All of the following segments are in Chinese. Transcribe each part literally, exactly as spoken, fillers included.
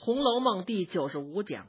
红楼梦》第九十五讲，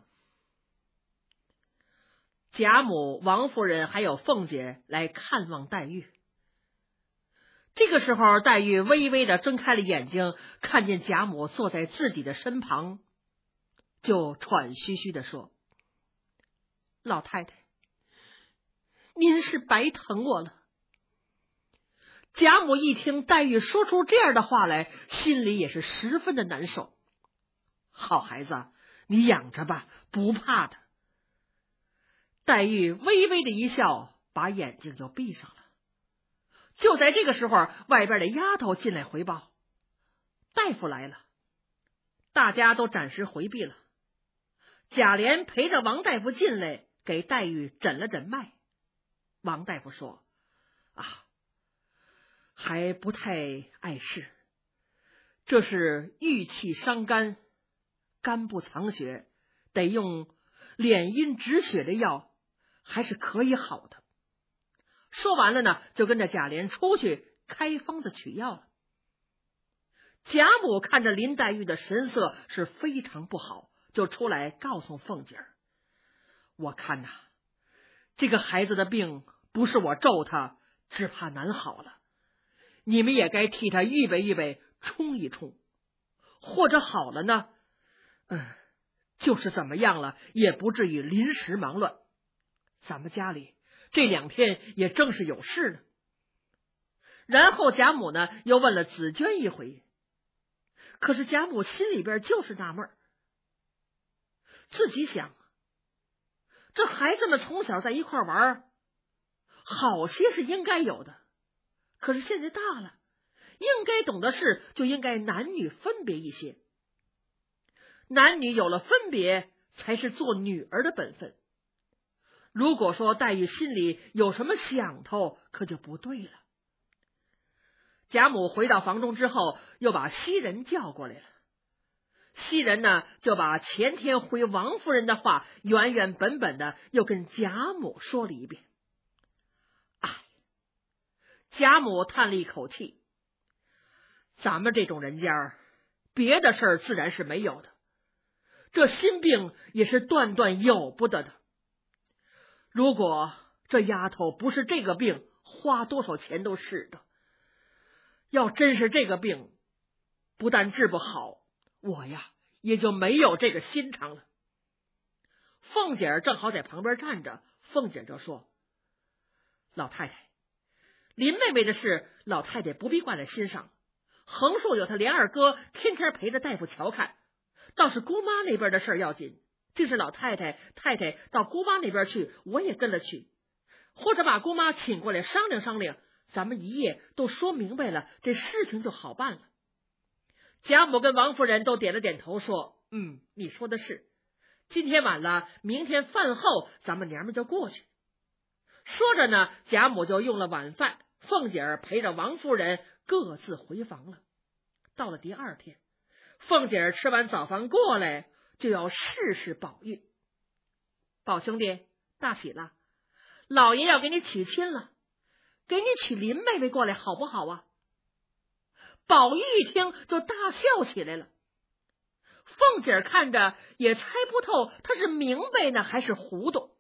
贾母、王夫人还有凤姐来看望黛玉。这个时候，黛玉微微的睁开了眼睛，看见贾母坐在自己的身旁，就喘吁吁的说：“老太太，您是白疼我了。”贾母一听黛玉说出这样的话来，心里也是十分的难受。好孩子，你养着吧，不怕的。黛玉微微的一笑，把眼睛就闭上了。就在这个时候，外边的丫头进来回报，大夫来了。大家都暂时回避了。贾琏陪着王大夫进来，给黛玉诊了诊脉。王大夫说：“啊，还不太碍事，这是郁气伤肝，肝不藏血，得用敛阴止血的药，还是可以好的。”说完了呢，就跟着贾琏出去开方子取药了。贾母看着林黛玉的神色是非常不好，就出来告诉凤姐儿：“我看呐、啊，这个孩子的病不是我咒他，只怕难好了。你们也该替他预备预备，冲一冲，或者好了呢，嗯，就是怎么样了，也不至于临时忙乱。咱们家里这两天也正是有事呢。”然后贾母呢又问了紫娟一回，可是贾母心里边就是纳闷，自己想，这孩子们从小在一块玩，好些是应该有的，可是现在大了，应该懂的事就应该男女分别一些，男女有了分别，才是做女儿的本分。如果说黛玉心里有什么想头，可就不对了。贾母回到房中之后，又把袭人叫过来了。袭人呢，就把前天回王夫人的话原原本本的又跟贾母说了一遍。哎，贾母叹了一口气，咱们这种人家，别的事儿自然是没有的，这心病也是断断有不得的。如果这丫头不是这个病，花多少钱都是的。要真是这个病，不但治不好，我呀也就没有这个心肠了。凤姐儿正好在旁边站着，凤姐就说：“老太太，林妹妹的事，老太太不必挂在心上。横竖有她连二哥天天陪着大夫瞧看，倒是姑妈那边的事要紧。这是老太太太太到姑妈那边去，我也跟了去，或者把姑妈请过来商量商量，咱们一夜都说明白了，这事情就好办了。”贾母跟王夫人都点了点头，说：“嗯，你说的是。今天晚了，明天饭后咱们娘们就过去。”说着呢，贾母就用了晚饭，凤姐儿陪着王夫人各自回房了。到了第二天，凤姐儿吃完早饭过来，就要试试宝玉。宝兄弟，大喜了，老爷要给你娶亲了，给你娶林妹妹过来好不好啊？宝玉一听就大笑起来了。凤姐看着也猜不透他是明白呢还是糊涂。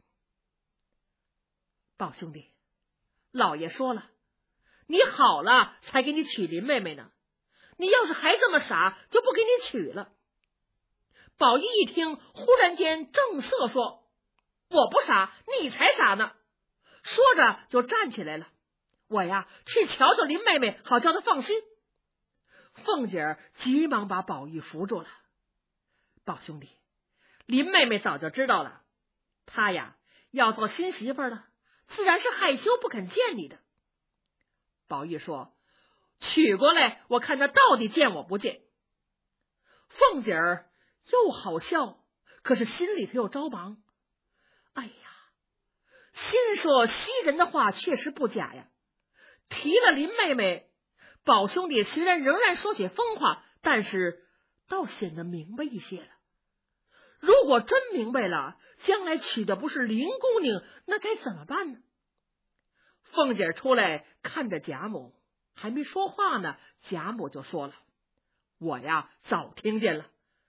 宝兄弟，老爷说了，你好了才给你娶林妹妹呢，你要是还这么傻，就不给你娶了。宝玉一听，忽然间正色说：“我不傻，你才傻呢。”说着就站起来了：“我呀去瞧瞧林妹妹，好叫她放心。”凤姐儿急忙把宝玉扶住了：“宝兄弟，林妹妹早就知道了，她呀要做新媳妇了，自然是害羞不肯见你的。”宝玉说：“娶过来，我看她到底见我不见。”凤姐儿又好笑，可是心里头又着忙。哎呀，心说袭人的话确实不假呀，提了林妹妹，宝兄弟虽然仍然说些疯话，但是倒显得明白一些了。如果真明白了，将来娶的不是林姑娘，那该怎么办呢？凤姐出来看着贾母，还没说话呢，贾母就说了：“我呀早听见了，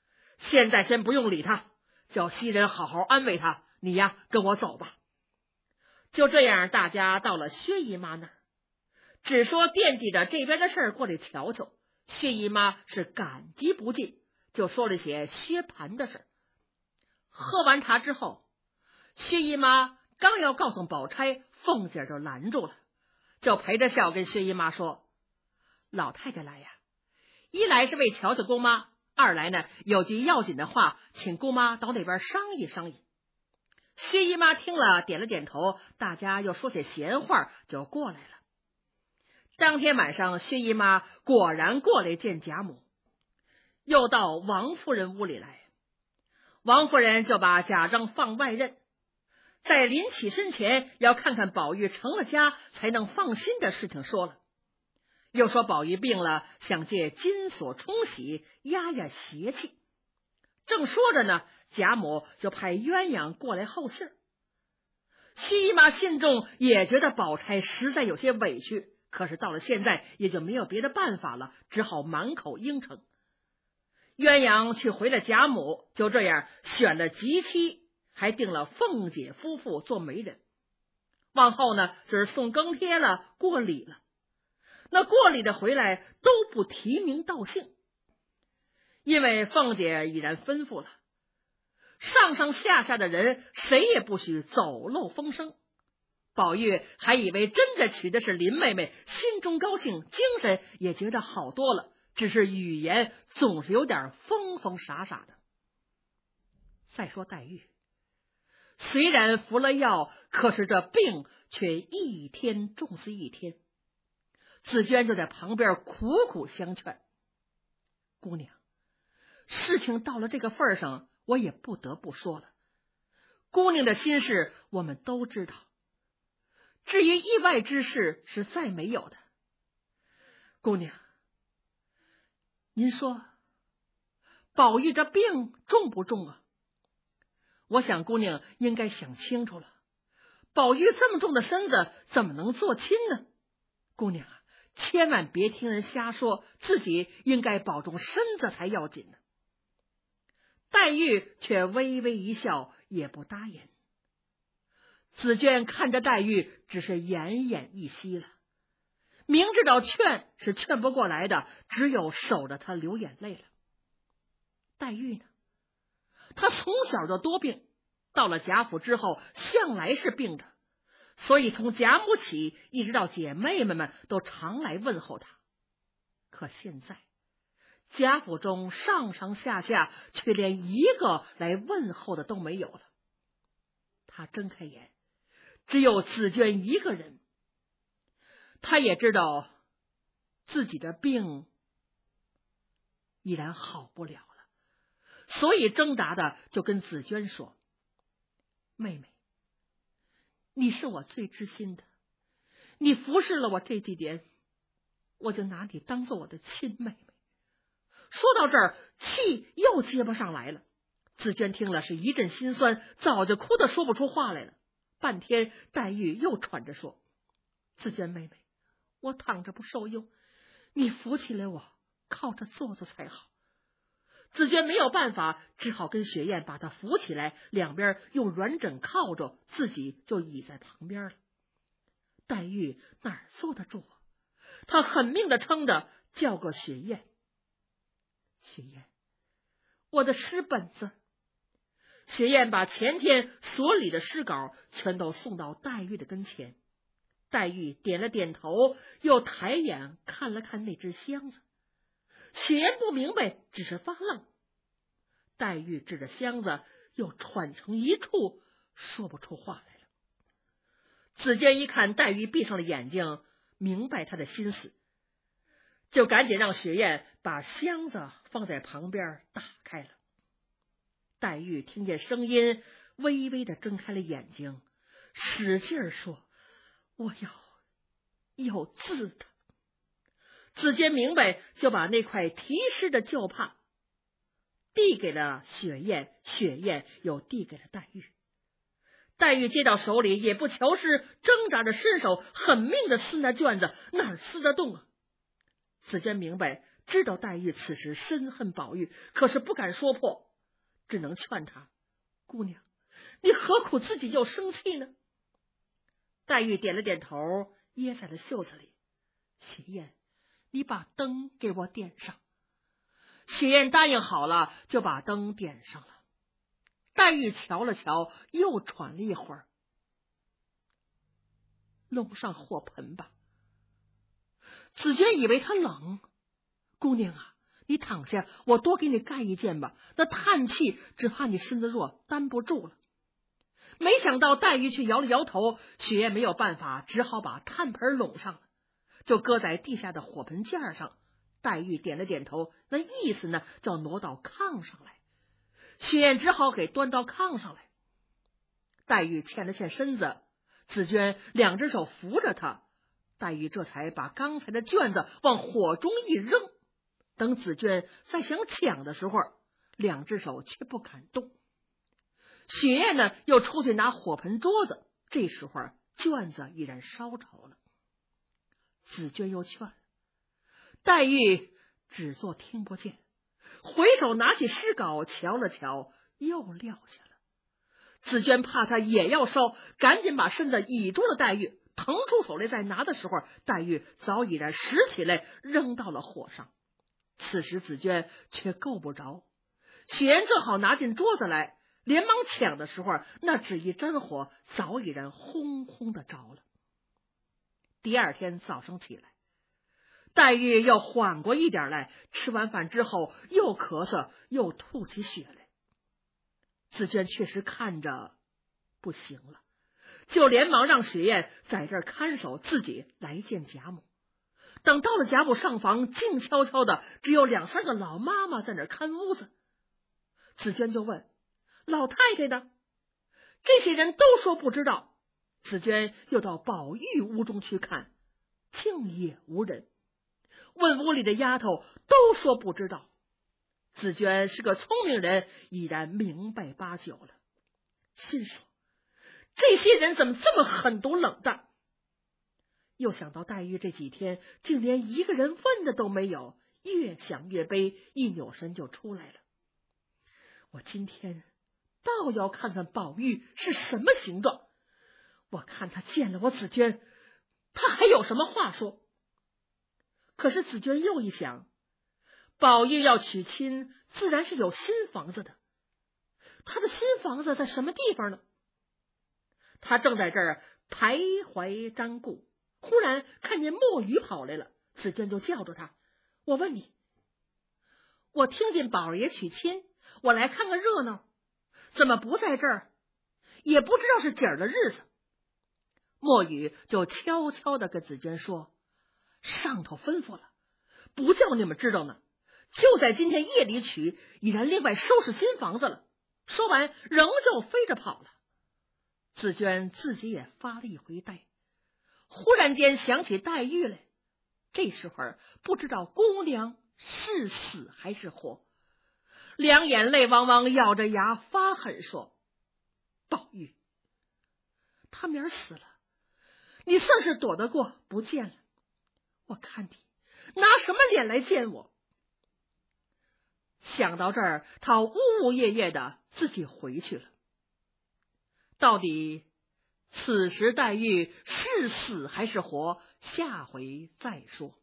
现在先不用理他，叫袭人好好安慰他，你呀跟我走吧。就这样，大家到了薛姨妈那儿，只说惦记着这边的事儿过来瞧瞧。薛姨妈是感激不尽，就说了些薛蟠的事儿。喝完茶之后，薛姨妈刚要告诉宝钗，凤姐就拦住了，就陪着笑跟薛姨妈说：老太太来呀，一来是为瞧瞧姑妈，二来呢有句要紧的话，请姑妈到那边商议商议。薛姨妈听了点了点头，大家又说些闲话，就过来了。当天晚上，薛姨妈果然过来见贾母，又到王夫人屋里来。王夫人就把贾政放外任，在临起身前要看看宝玉成了家才能放心的事情说了，又说宝玉病了，想借金锁冲洗压压邪气。正说着呢，贾母就派鸳鸯过来候信儿。薛姨妈心中也觉得宝钗实在有些委屈，可是到了现在也就没有别的办法了，只好满口应承。鸳鸯去回了贾母，就这样选了吉期，还定了凤姐夫妇做媒人。往后呢，就是送更帖了，过礼了。那过礼的回来都不提名道姓，因为凤姐已然吩咐了，上上下下的人谁也不许走漏风声。宝玉还以为真的娶的是林妹妹，心中高兴，精神也觉得好多了，只是语言总是有点疯疯傻傻的。再说黛玉，虽然服了药，可是这病却一天重似一天。紫娟就在旁边苦苦相劝：姑娘，事情到了这个份上，我也不得不说了。姑娘的心事我们都知道，至于意外之事是再没有的。姑娘，您说宝玉这病重不重啊？我想姑娘应该想清楚了，宝玉这么重的身子怎么能做亲呢？姑娘啊，千万别听人瞎说，自己应该保重身子才要紧呢。黛玉却微微一笑，也不答言。紫娟看着黛玉，只是奄奄一息了，明知道劝是劝不过来的，只有守着她流眼泪了。黛玉呢，她从小就多病，到了贾府之后向来是病着，所以从贾母起一直到姐妹们们都常来问候她。可现在贾府中上上下下却连一个来问候的都没有了。她睁开眼，只有紫娟一个人。她也知道自己的病依然好不了了，所以挣扎的就跟紫娟说：妹妹，你是我最知心的，你服侍了我这几年，我就拿你当做我的亲妹妹。说到这儿，气又接不上来了。紫娟听了是一阵心酸，早就哭得说不出话来了。半天，黛玉又喘着说：紫娟妹妹，我躺着不受用，你扶起来我，靠着坐坐才好。紫娟没有办法，只好跟雪雁把她扶起来，两边用软枕靠着，自己就倚在旁边了。黛玉哪儿坐得住啊？她狠命的撑着，叫个雪雁：雪雁，我的诗本子。雪雁把前天所理的诗稿全都送到黛玉的跟前。黛玉点了点头，又抬眼看了看那只箱子。雪雁不明白，只是发愣。黛玉指着箱子，又喘成一处，说不出话来了。紫娟一看黛玉闭上了眼睛，明白她的心思，就赶紧让雪雁把箱子放在旁边打开了。黛玉听见声音，微微的睁开了眼睛，使劲儿说：我要有字的。紫娟明白，就把那块题诗的旧帕递给了雪雁，雪雁又递给了黛玉。黛玉接到手里也不瞧诗，挣扎着伸手狠命的撕那卷子，哪儿撕得动啊？紫娟明白，知道黛玉此时深恨宝玉，可是不敢说破。 只能劝他：姑娘，你何苦自己又生气呢？黛玉点了点头，掖在了袖子里。雪雁，你把灯给我点上。雪雁答应好了，就把灯点上了。黛玉瞧了瞧，又喘了一会儿。弄上火盆吧。紫鹃以为他冷，姑娘啊，你躺下，我多给你盖一件吧。那叹气，只怕你身子弱，担不住了。没想到黛玉却摇了摇头，雪雁没有办法，只好把炭盆拢上了，就搁在地下的火盆架上。黛玉点了点头，那意思呢，叫挪到炕上来。雪雁只好给端到炕上来。黛玉欠了欠身子，紫鹃两只手扶着她，黛玉这才把刚才的卷子往火中一扔。等紫鹃再想抢的时候，两只手却不敢动。雪雁呢，又出去拿火盆桌子，这时候卷子已然烧着了。紫鹃又劝，黛玉只做听不见，回手拿起诗稿瞧了瞧，又撂下了。紫鹃怕他也要烧，赶紧把身子倚住了黛玉，腾出手来再拿的时候，黛玉早已然拾起来扔到了火上。此时紫鹃却够不着，雪雁正好拿进桌子来，连忙抢的时候，那纸一真火早已然轰轰的着了。第二天早上起来，黛玉又缓过一点来，吃完饭之后又咳嗽又吐起血来。紫鹃确实看着不行了，就连忙让雪雁在这儿看守，自己来见贾母。等到了贾母上房，静悄悄的，只有两三个老妈妈在那儿看屋子。紫鹃就问：老太太呢？这些人都说不知道。紫鹃又到宝玉屋中去看，竟也无人。问屋里的丫头，都说不知道。紫鹃是个聪明人，已然明白八九了，心说这些人怎么这么狠毒冷淡。又想到黛玉这几天竟连一个人问的都没有，越想越悲，一扭身就出来了。我今天倒要看看宝玉是什么形状，我看他见了我紫鹃，他还有什么话说。可是紫鹃又一想，宝玉要娶亲，自然是有新房子的，他的新房子在什么地方呢？他正在这儿徘徊瞻顾，忽然看见墨鱼跑来了，紫鹃就叫住他：我问你，我听见宝爷娶亲，我来看个热闹，怎么不在这儿？也不知道是几儿的日子。墨鱼就悄悄的跟紫鹃说：上头吩咐了，不叫你们知道呢，就在今天夜里娶，已然另外收拾新房子了。说完仍旧飞着跑了。紫鹃自己也发了一回呆，忽然间想起黛玉来，这时候不知道姑娘是死还是活，两眼泪汪汪，咬着牙发狠说：宝玉，他明儿死了，你算是躲得过不见了，我看你拿什么脸来见我？想到这儿，他呜呜咽咽的自己回去了。到底此时黛玉是死还是活，下回再说。